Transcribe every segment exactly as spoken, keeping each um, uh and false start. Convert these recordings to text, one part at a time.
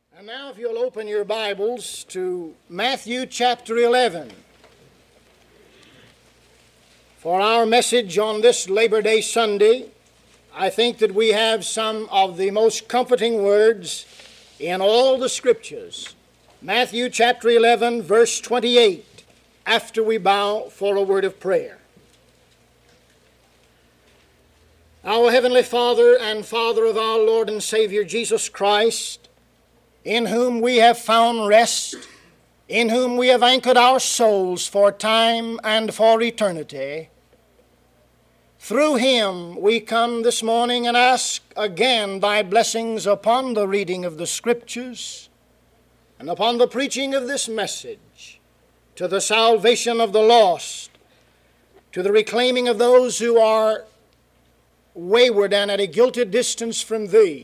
And now if you'll open your Bibles to Matthew chapter eleven. For our message on this Labor Day Sunday, I think that we have some of the most comforting words in all the Scriptures. Matthew chapter eleven, verse twenty-eight, after we bow for a word of prayer. Our Heavenly Father and Father of our Lord and Savior Jesus Christ, in whom we have found rest, in whom we have anchored our souls for time and for eternity, through Him we come this morning and ask again Thy blessings upon the reading of the Scriptures and upon the preaching of this message, to the salvation of the lost, to the reclaiming of those who are wayward and at a guilty distance from Thee,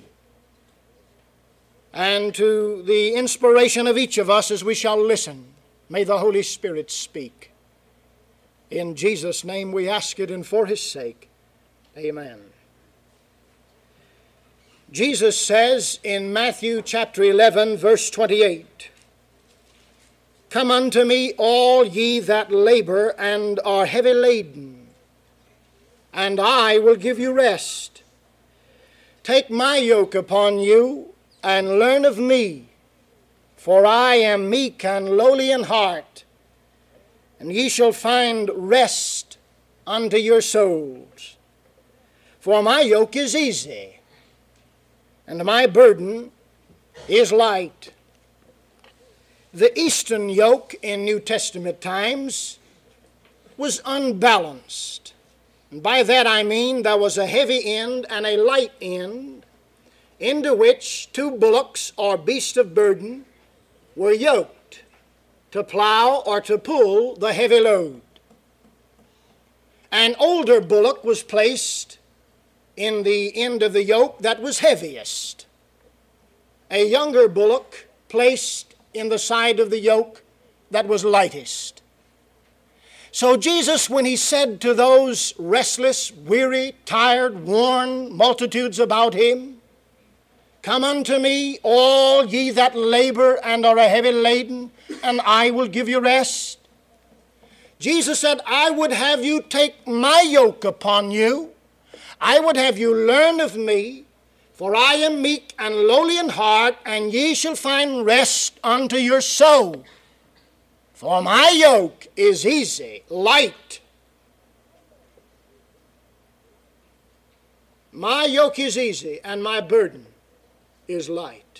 and to the inspiration of each of us as we shall listen. May the Holy Spirit speak. In Jesus' name we ask it, and for His sake, amen. Jesus says in Matthew chapter eleven, verse twenty-eight, "Come unto me, all ye that labor and are heavy laden, and I will give you rest. Take my yoke upon you, and learn of me, for I am meek and lowly in heart, and ye shall find rest unto your souls. For my yoke is easy, and my burden is light." The Eastern yoke in New Testament times was unbalanced. And by that I mean there was a heavy end and a light end, into which two bullocks or beasts of burden were yoked to plow or to pull the heavy load. An older bullock was placed in the end of the yoke that was heaviest. A younger bullock placed in the side of the yoke that was lightest. So Jesus, when He said to those restless, weary, tired, worn multitudes about Him, "Come unto me, all ye that labor and are heavy laden, and I will give you rest," Jesus said, "I would have you take my yoke upon you. I would have you learn of me, for I am meek and lowly in heart, and ye shall find rest unto your soul. For my yoke is easy, light." My yoke is easy, and my burden is light.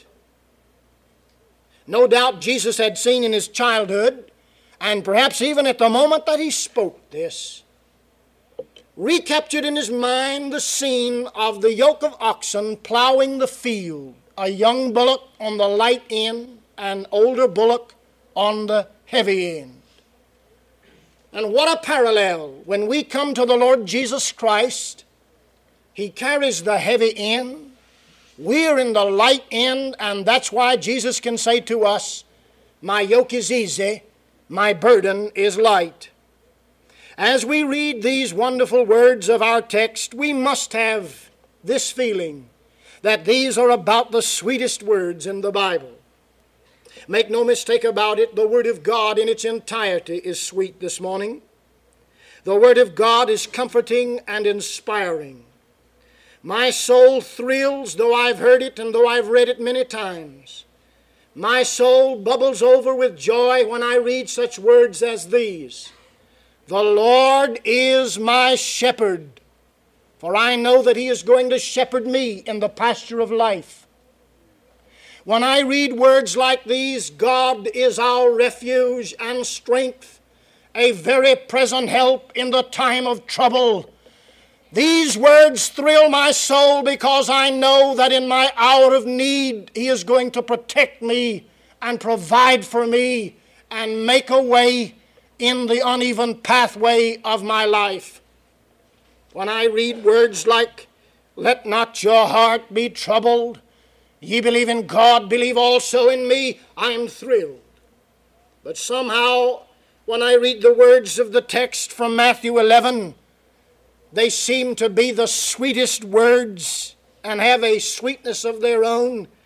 No doubt Jesus had seen in His childhood, and perhaps even at the moment that He spoke this, recaptured in His mind the scene of the yoke of oxen plowing the field, a young bullock on the light end, an older bullock on the heavy end. And what a parallel when we come to the Lord Jesus Christ. He carries the heavy end, we're in the light end, and that's why Jesus can say to us, "My yoke is easy, my burden is light." As we read these wonderful words of our text, we must have this feeling that these are about the sweetest words in the Bible. Make no mistake about it, the Word of God in its entirety is sweet this morning. The Word of God is comforting and inspiring. My soul thrills, though I've heard it and though I've read it many times. My soul bubbles over with joy when I read such words as these. "The Lord is my shepherd, for I know that He is going to shepherd me in the pasture of life." When I read words like these, "God is our refuge and strength, a very present help in the time of trouble," these words thrill my soul because I know that in my hour of need He is going to protect me and provide for me and make a way in the uneven pathway of my life. When I read words like, "Let not your heart be troubled, ye believe in God, believe also in me," I'm thrilled. But somehow, when I read the words of the text from Matthew eleven, they seem to be the sweetest words and have a sweetness of their own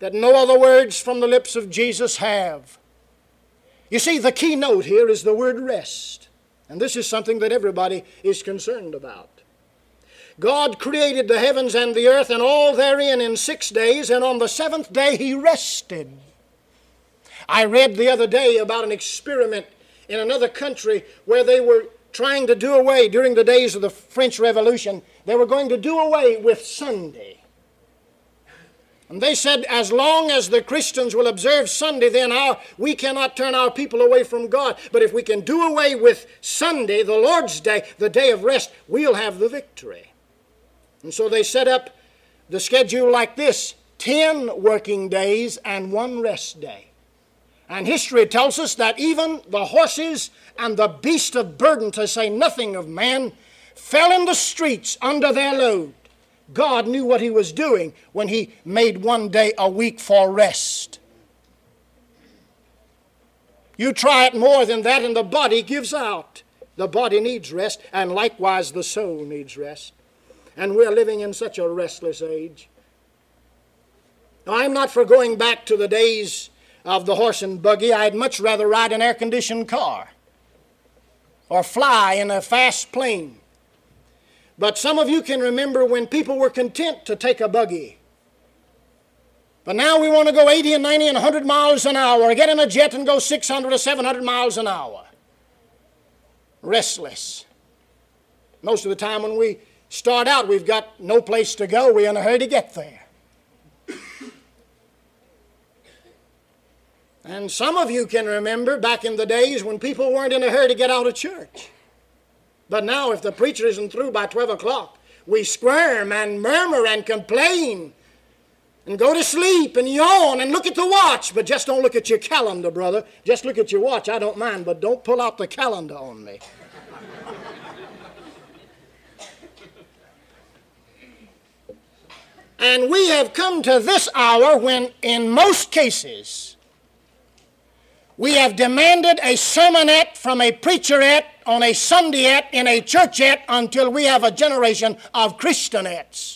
that no other words from the lips of Jesus have. You see, the keynote here is the word rest. And this is something that everybody is concerned about. God created the heavens and the earth and all therein in six days, and on the seventh day He rested. I read the other day about an experiment in another country where they were trying to do away, during the days of the French Revolution, they were going to do away with Sunday. And they said, as long as the Christians will observe Sunday, then our, we cannot turn our people away from God. But if we can do away with Sunday, the Lord's Day, the day of rest, we'll have the victory. And so they set up the schedule like this: ten working days and one rest day. And history tells us that even the horses and the beasts of burden, to say nothing of man, fell in the streets under their load. God knew what He was doing when He made one day a week for rest. You try it more than that and the body gives out. The body needs rest, and likewise the soul needs rest. And we're living in such a restless age. Now, I'm not for going back to the days of the horse and buggy. I'd much rather ride an air-conditioned car or fly in a fast plane. But some of you can remember when people were content to take a buggy. But now we want to go eighty and ninety and one hundred miles an hour, or get in a jet and go six hundred or seven hundred miles an hour. Restless. Most of the time when we start out, we've got no place to go. We're in a hurry to get there. And some of you can remember back in the days when people weren't in a hurry to get out of church. But now if the preacher isn't through by twelve o'clock, we squirm and murmur and complain and go to sleep and yawn and look at the watch. But just don't look at your calendar, brother. Just look at your watch. I don't mind, but don't pull out the calendar on me. And we have come to this hour when, in most cases, we have demanded a sermonette from a preacherette on a Sundayette in a churchette until we have a generation of Christianettes.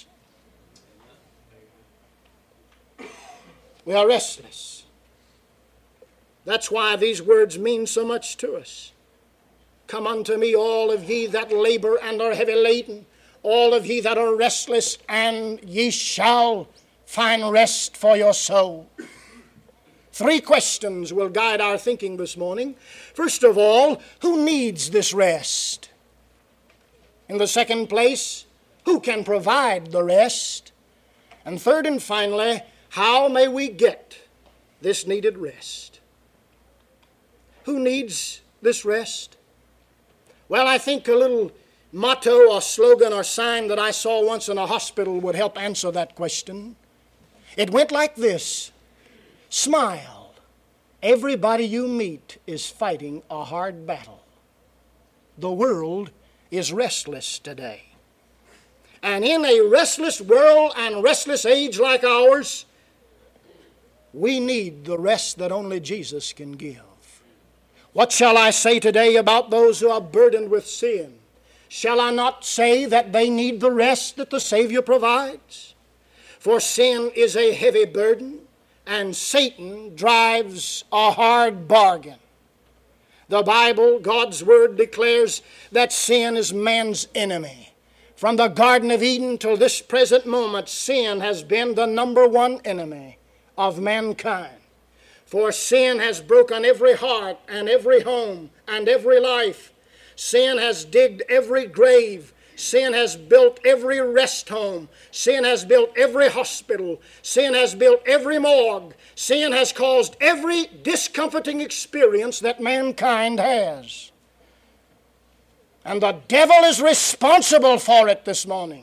We are restless. That's why these words mean so much to us. Come unto me, all of ye that labor and are heavy laden, all of ye that are restless, and ye shall find rest for your soul. Three questions will guide our thinking this morning. First of all, who needs this rest? In the second place, who can provide the rest? And third and finally, how may we get this needed rest? Who needs this rest? Well, I think a little motto or slogan or sign that I saw once in a hospital would help answer that question. It went like this: smile. Everybody you meet is fighting a hard battle. The world is restless today. And in a restless world and restless age like ours, we need the rest that only Jesus can give. What shall I say today about those who are burdened with sin? Shall I not say that they need the rest that the Savior provides? For sin is a heavy burden, and Satan drives a hard bargain. The Bible, God's Word, declares that sin is man's enemy. From the Garden of Eden till this present moment, sin has been the number one enemy of mankind. For sin has broken every heart and every home and every life. Sin has digged every grave. Sin has built every rest home. Sin has built every hospital. Sin has built every morgue. Sin has caused every discomforting experience that mankind has. And the devil is responsible for it this morning.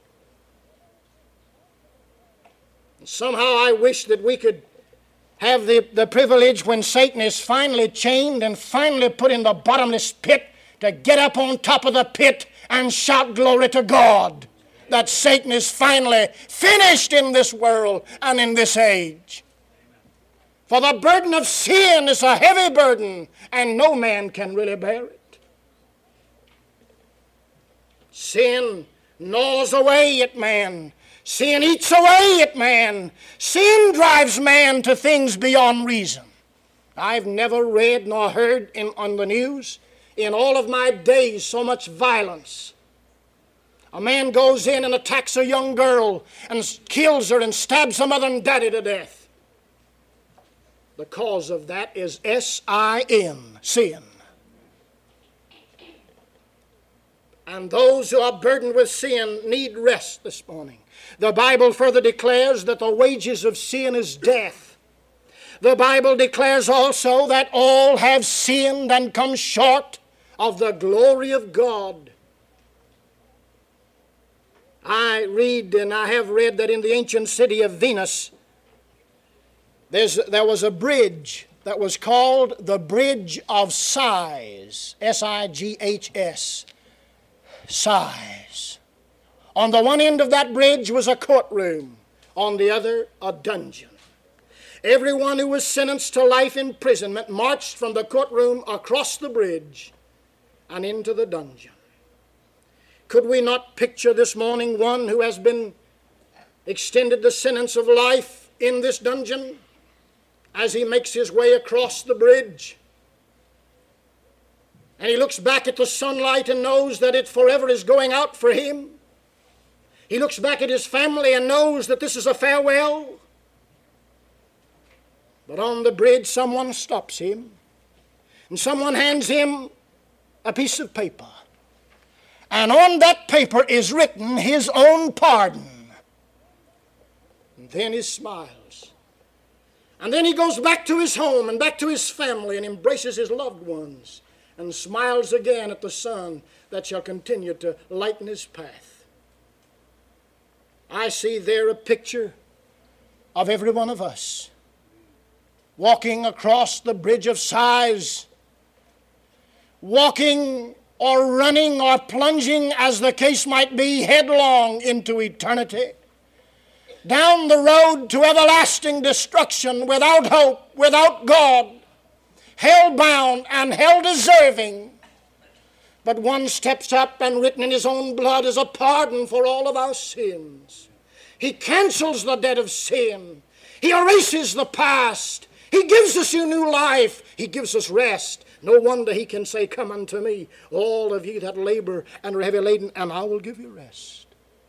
And somehow I wish that we could have the, the privilege, when Satan is finally chained and finally put in the bottomless pit, to get up on top of the pit and shout glory to God that Satan is finally finished in this world and in this age. For the burden of sin is a heavy burden, and no man can really bear it. Sin gnaws away at man. Sin eats away at man. Sin drives man to things beyond reason. I've never read nor heard in, on the news in all of my days so much violence. A man goes in and attacks a young girl and kills her and stabs her mother and daddy to death. The cause of that is S I N, sin. And those who are burdened with sin need rest this morning. The Bible further declares that the wages of sin is death. The Bible declares also that all have sinned and come short of the glory of God. I read, and I have read, that in the ancient city of Venus, there's, there was a bridge that was called the Bridge of Sighs, S I G H S, Sighs. On the one end of that bridge was a courtroom, on the other a dungeon. Everyone who was sentenced to life imprisonment marched from the courtroom across the bridge and into the dungeon. Could we not picture this morning one who has been extended the sentence of life in this dungeon as he makes his way across the bridge? And he looks back at the sunlight and knows that it forever is going out for him. He looks back at his family and knows that this is a farewell. But on the bridge, someone stops him, and someone hands him a piece of paper. And on that paper is written his own pardon. And then he smiles. And then he goes back to his home and back to his family and embraces his loved ones and smiles again at the sun that shall continue to lighten his path. I see there a picture of every one of us walking across the Bridge of Sighs, walking or running or plunging, as the case might be, headlong into eternity, down the road to everlasting destruction, without hope, without God, hell-bound and hell-deserving. But one steps up, and written in his own blood is a pardon for all of our sins. He cancels the debt of sin. He erases the past. He gives us a new life. He gives us rest. No wonder he can say, "Come unto me, all of you that labor and are heavy laden, and I will give you rest."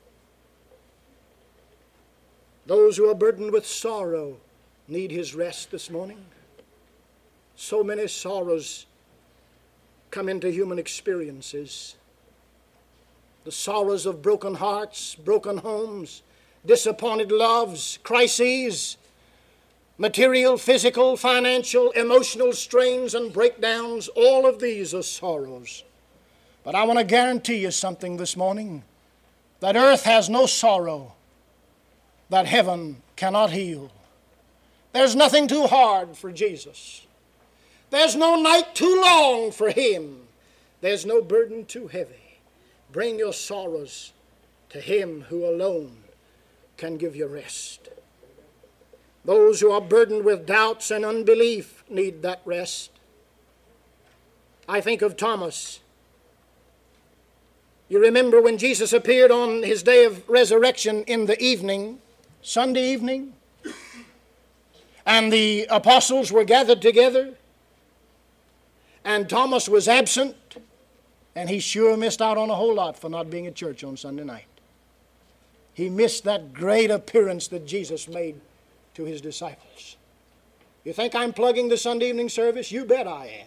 Those who are burdened with sorrow need his rest this morning. So many sorrows come into human experiences. The sorrows of broken hearts, broken homes, disappointed loves, crises, material, physical, financial, emotional strains and breakdowns. All of these are sorrows. But I want to guarantee you something this morning, that earth has no sorrow that heaven cannot heal. There's nothing too hard for Jesus. There's no night too long for him. There's no burden too heavy. Bring your sorrows to him who alone can give you rest. Those who are burdened with doubts and unbelief need that rest. I think of Thomas. You remember when Jesus appeared on his day of resurrection in the evening, Sunday evening, and the apostles were gathered together, and Thomas was absent, and he sure missed out on a whole lot for not being at church on Sunday night. He missed that great appearance that Jesus made to his disciples. You think I'm plugging the Sunday evening service? You bet I am.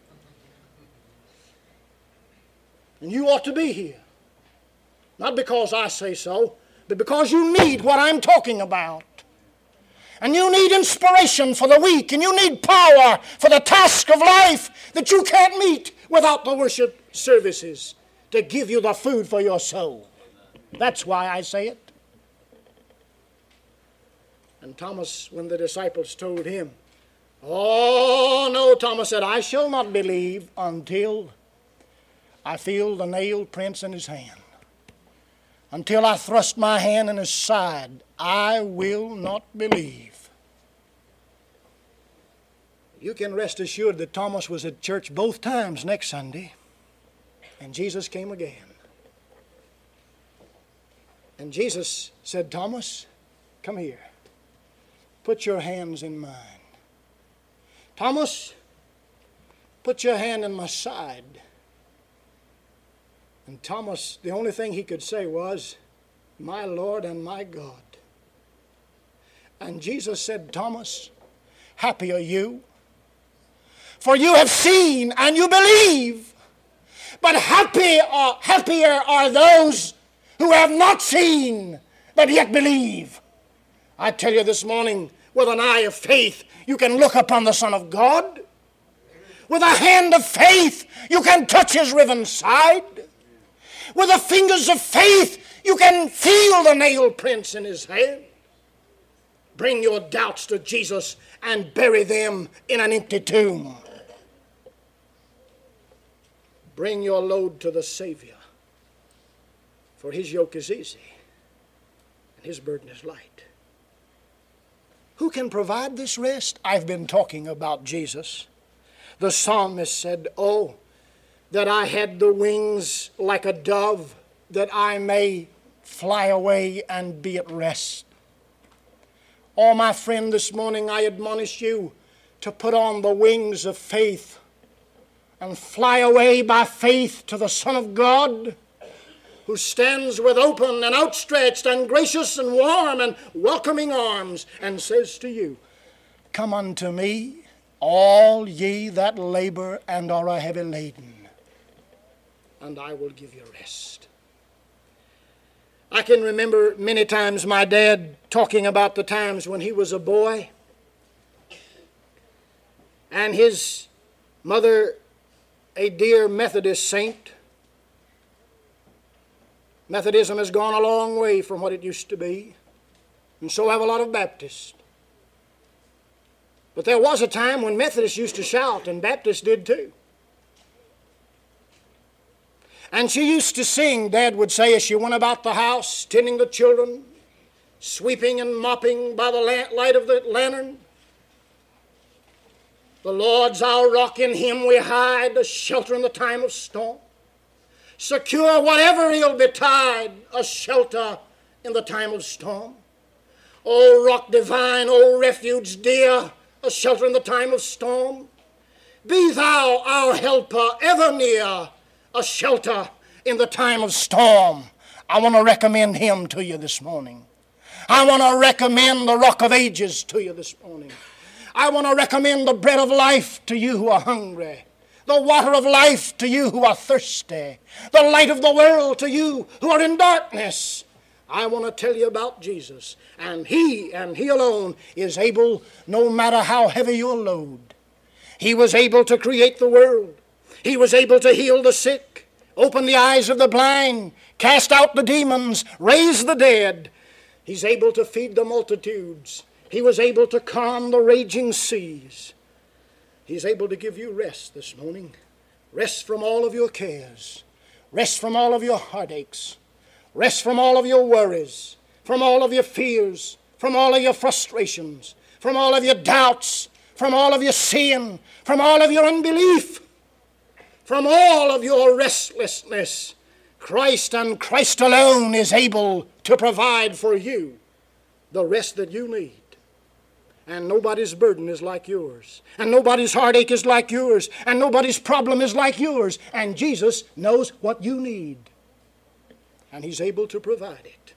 And you ought to be here. Not because I say so, but because you need what I'm talking about. And you need inspiration for the week, and you need power for the task of life that you can't meet without the worship services to give you the food for your soul. That's why I say it. And Thomas, when the disciples told him, "Oh, no," Thomas said, "I shall not believe until I feel the nail prints in his hand. Until I thrust my hand in his side, I will not believe." You can rest assured that Thomas was at church both times next Sunday, and Jesus came again. And Jesus said, Thomas, come here. Put your hands in mine. Thomas, put your hand in my side. And Thomas, the only thing he could say was, my Lord and my God. And Jesus said, Thomas, happy are you, for you have seen and you believe. But happy are, happier are those who have not seen, but yet believe. I tell you this morning, with an eye of faith, you can look upon the Son of God. With a hand of faith, you can touch his riven side. With the fingers of faith, you can feel the nail prints in his hand. Bring your doubts to Jesus and bury them in an empty tomb. Bring your load to the Savior, for his yoke is easy and his burden is light. Who can provide this rest? I've been talking about Jesus. The psalmist said, oh, that I had the wings like a dove, that I may fly away and be at rest. Oh, my friend, this morning I admonish you to put on the wings of faith and fly away by faith to the Son of God, who stands with open and outstretched and gracious and warm and welcoming arms and says to you, come unto me, all ye that labor and are heavy laden, and I will give you rest. I can remember many times my dad talking about the times when he was a boy and his mother, a dear Methodist saint. Methodism has gone a long way from what it used to be, and so have a lot of Baptists. But there was a time when Methodists used to shout, and Baptists did too. And she used to sing, Dad would say, as she went about the house, tending the children, sweeping and mopping by the light of the lantern. The Lord's our rock, in him we hide, a shelter in the time of storm. Secure whatever ill betide, a shelter in the time of storm. O rock divine, O refuge dear, a shelter in the time of storm. Be thou our helper ever near, a shelter in the time of storm. I want to recommend him to you this morning. I want to recommend the Rock of Ages to you this morning. I want to recommend the bread of life to you who are hungry, the water of life to you who are thirsty, the light of the world to you who are in darkness. I want to tell you about Jesus, and he and he alone is able, no matter how heavy your load. He was able to create the world. He was able to heal the sick, open the eyes of the blind, cast out the demons, raise the dead. He's able to feed the multitudes. He was able to calm the raging seas. He's able to give you rest this morning. Rest from all of your cares. Rest from all of your heartaches. Rest from all of your worries, from all of your fears, from all of your frustrations, from all of your doubts, from all of your sin, from all of your unbelief, from all of your restlessness. Christ and Christ alone is able to provide for you the rest that you need. And nobody's burden is like yours. And nobody's heartache is like yours. And nobody's problem is like yours. And Jesus knows what you need. And he's able to provide it.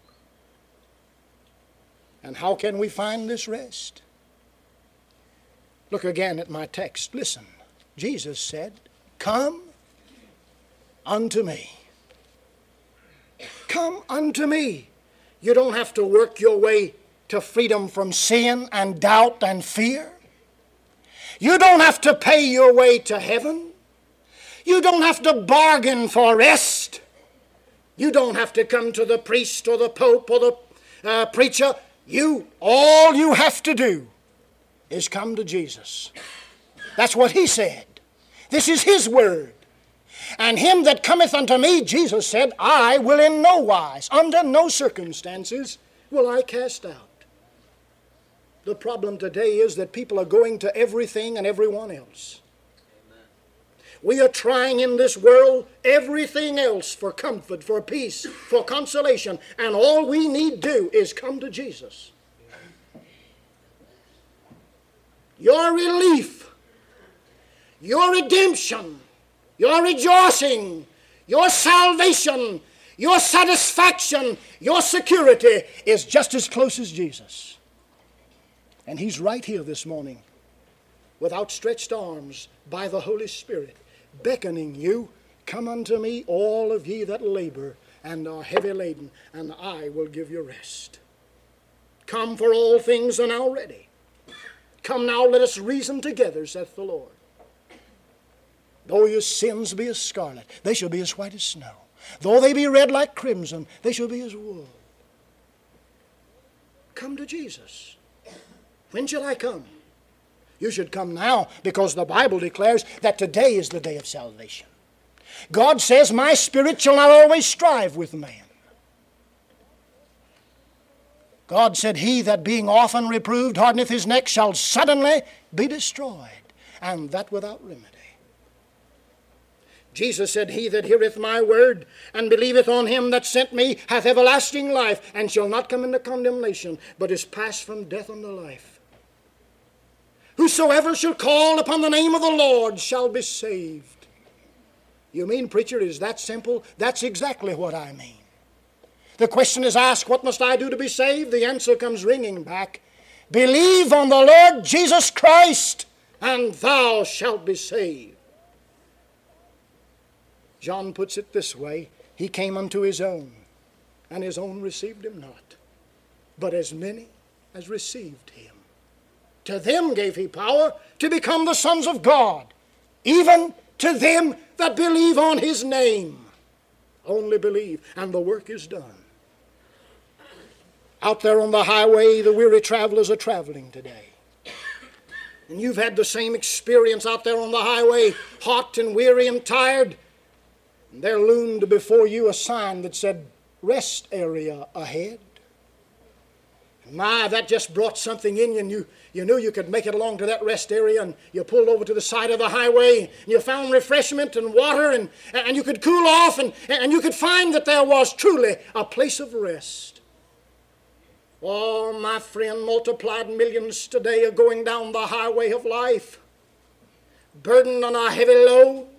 And how can we find this rest? Look again at my text. Listen. Jesus said, come unto me. Come unto me. You don't have to work your way to freedom from sin and doubt and fear. You don't have to pay your way to heaven. You don't have to bargain for rest. You don't have to come to the priest or the pope or the uh, preacher. You, all you have to do is come to Jesus. That's what he said. This is his word. And him that cometh unto me, Jesus said, I will in no wise, under no circumstances, will I cast out. The problem today is that people are going to everything and everyone else. Amen. We are trying in this world everything else for comfort, for peace, for consolation, and all we need do is come to Jesus. Your relief, your redemption, your rejoicing, your salvation, your satisfaction, your security is just as close as Jesus. And He's right here this morning with outstretched arms by the Holy Spirit, beckoning you, come unto me, all of ye that labor and are heavy laden, and I will give you rest. Come, for all things are now ready. Come now, let us reason together, saith the Lord. Though your sins be as scarlet, they shall be as white as snow. Though they be red like crimson, they shall be as wool. Come to Jesus. When shall I come? You should come now, because the Bible declares that today is the day of salvation. God says, my spirit shall not always strive with man. God said, he that being often reproved hardeneth his neck shall suddenly be destroyed, and that without remedy. Jesus said, he that heareth my word and believeth on him that sent me hath everlasting life, and shall not come into condemnation, but is passed from death unto life. Whosoever shall call upon the name of the Lord shall be saved. You mean, preacher, is that simple? That's exactly what I mean. The question is asked, what must I do to be saved? The answer comes ringing back. Believe on the Lord Jesus Christ, and thou shalt be saved. John puts it this way, he came unto his own, and his own received him not. But as many as received him, to them gave he power to become the sons of God, even to them that believe on his name. Only believe, and the work is done. Out there on the highway, the weary travelers are traveling today. And you've had the same experience out there on the highway, hot and weary and tired. And there loomed before you a sign that said, rest area ahead. My, that just brought something in you, and you, you knew you could make it along to that rest area, and you pulled over to the side of the highway, and you found refreshment and water, and, and you could cool off, and, and you could find that there was truly a place of rest. Oh, my friend, multiplied millions today are going down the highway of life, burdened on a heavy load,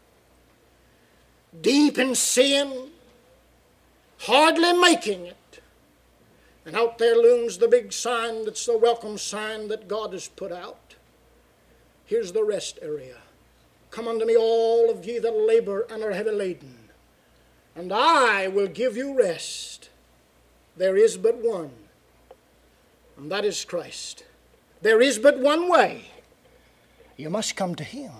deep in sin, hardly making it. And out there looms the big sign that's the welcome sign that God has put out. Here's the rest area. Come unto me, all of ye that labor and are heavy laden, and I will give you rest. There is but one, and that is Christ. There is but one way. You must come to Him.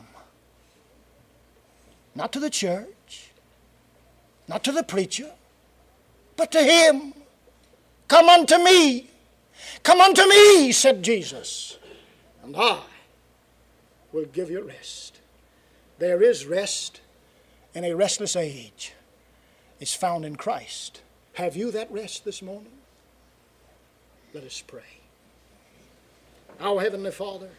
Not to the church, not to the preacher, but to Him. Come unto me. Come unto me, said Jesus, and I will give you rest. There is rest in a restless age. It's found in Christ. Have you that rest this morning? Let us pray. Our Heavenly Father,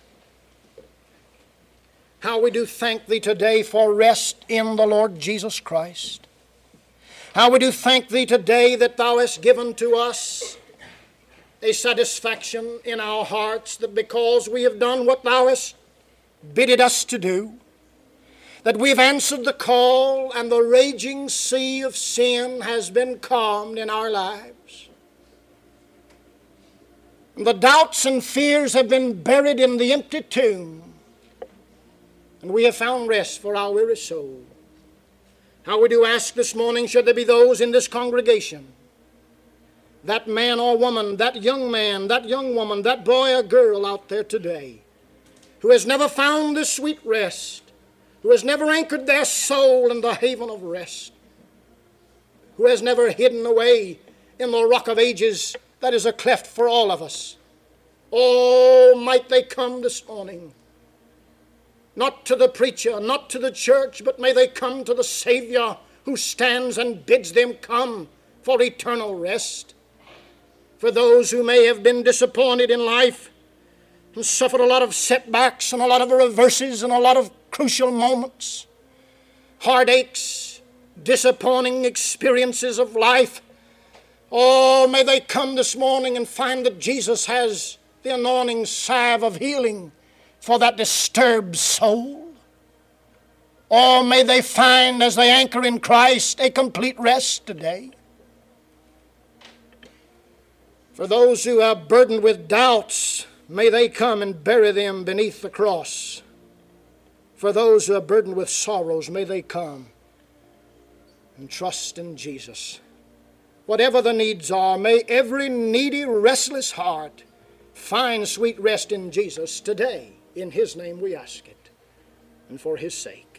how we do thank Thee today for rest in the Lord Jesus Christ. How we do thank Thee today that Thou hast given to us a satisfaction in our hearts, that because we have done what Thou hast bidded us to do, that we've answered the call and the raging sea of sin has been calmed in our lives. And the doubts and fears have been buried in the empty tomb, and we have found rest for our weary soul. How we do ask this morning, should there be those in this congregation, that man or woman, that young man, that young woman, that boy or girl out there today, who has never found this sweet rest, who has never anchored their soul in the haven of rest, who has never hidden away in the rock of ages that is a cleft for all of us. Oh, might they come this morning, not to the preacher, not to the church, but may they come to the Savior who stands and bids them come for eternal rest. For those who may have been disappointed in life and suffered a lot of setbacks and a lot of reverses and a lot of crucial moments, heartaches, disappointing experiences of life. Oh, may they come this morning and find that Jesus has the anointing salve of healing for that disturbed soul. Or may they find, as they anchor in Christ, a complete rest today. For those who are burdened with doubts, may they come and bury them beneath the cross. For those who are burdened with sorrows, may they come and trust in Jesus. Whatever the needs are, may every needy, restless heart find sweet rest in Jesus today. In His name we ask it, and for His sake.